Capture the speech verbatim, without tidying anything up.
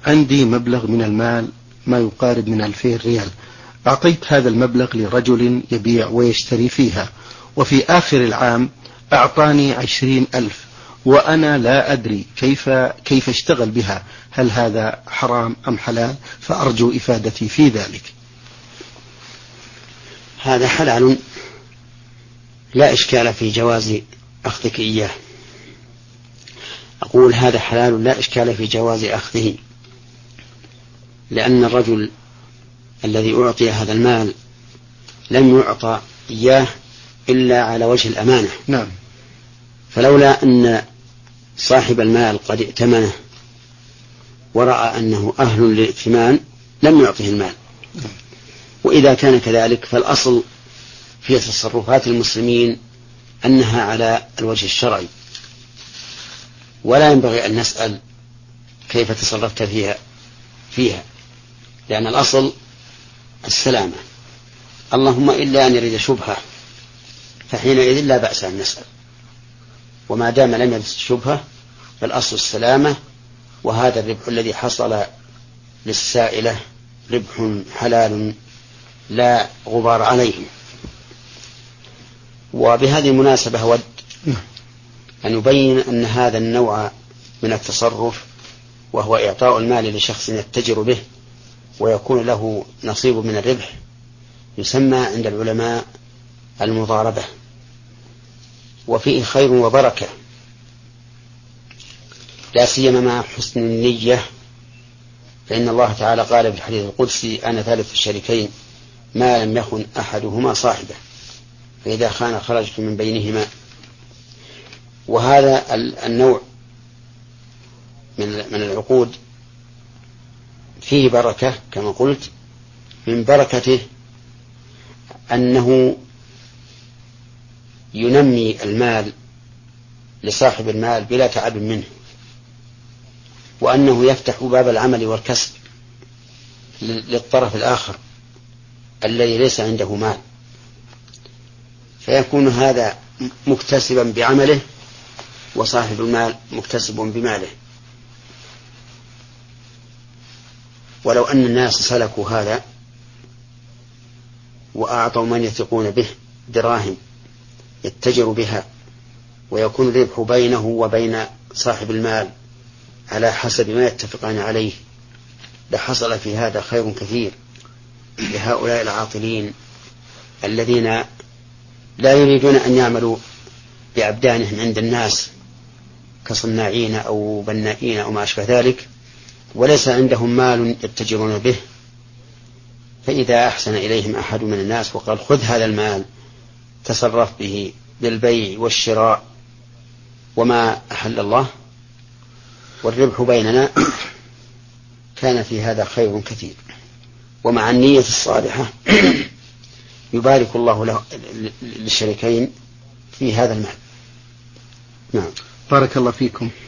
عندي مبلغ من المال ما يقارب من ألفين ريال، أعطيت هذا المبلغ لرجل يبيع ويشتري فيها، وفي آخر العام أعطاني عشرين ألف وأنا لا أدري كيف كيف اشتغل بها، هل هذا حرام أم حلال؟ فأرجو إفادتي في ذلك. هذا حلال لا إشكال في جواز أخذك إياه. أقول هذا حلال لا إشكال في جواز أخذه، لأن الرجل الذي أعطي هذا المال لم يعطى إياه إلا على وجه الأمانة. نعم. فلولا أن صاحب المال قد ائتمنه ورأى أنه أهل للائتمان لم يعطه المال. وإذا كان كذلك فالأصل في تصرفات المسلمين أنها على الوجه الشرعي، ولا ينبغي أن نسأل كيف تصرفت فيها فيها لأن الأصل السلامة، اللهم إلا أن يريد شبهة فحينئذ لا بأس أن نسأل، وما دام لم يرد شبهة فالأصل السلامة. وهذا الربح الذي حصل للسائلة ربح حلال لا غبار عليه. وبهذه المناسبة أود أن يبين أن هذا النوع من التصرف، وهو إعطاء المال لشخص يتجر به ويكون له نصيب من الربح، يسمى عند العلماء المضاربة، وفيه خير وبركة، لا سيما مع حسن النية. فإن الله تعالى قال في الحديث القدسي: أنا ثالث الشريكين ما لم يخن أحدهما صاحبه، فإذا خان خرجت من بينهما. وهذا النوع من العقود فيه بركة كما قلت، من بركته أنه ينمي المال لصاحب المال بلا تعب منه، وأنه يفتح باب العمل والكسب للطرف الآخر الذي ليس عنده مال، فيكون هذا مكتسبا بعمله وصاحب المال مكتسب بماله. ولو أن الناس سلكوا هذا وأعطوا من يثقون به دراهم يتجر بها ويكون الربح بينه وبين صاحب المال على حسب ما يتفقان عليه، لحصل في هذا خير كثير لهؤلاء العاطلين الذين لا يريدون أن يعملوا بأبدانهم عند الناس كصناعين أو بنائين أو ما أشبه ذلك، وليس عندهم مال يتجرون به. فإذا أحسن إليهم أحد من الناس وقال: خذ هذا المال تصرف به بالبيع والشراء وما أحل الله والربح بيننا، كان في هذا خير كثير. ومع النية الصالحة يبارك الله له للشريكين في هذا المال. نعم. بارك الله فيكم.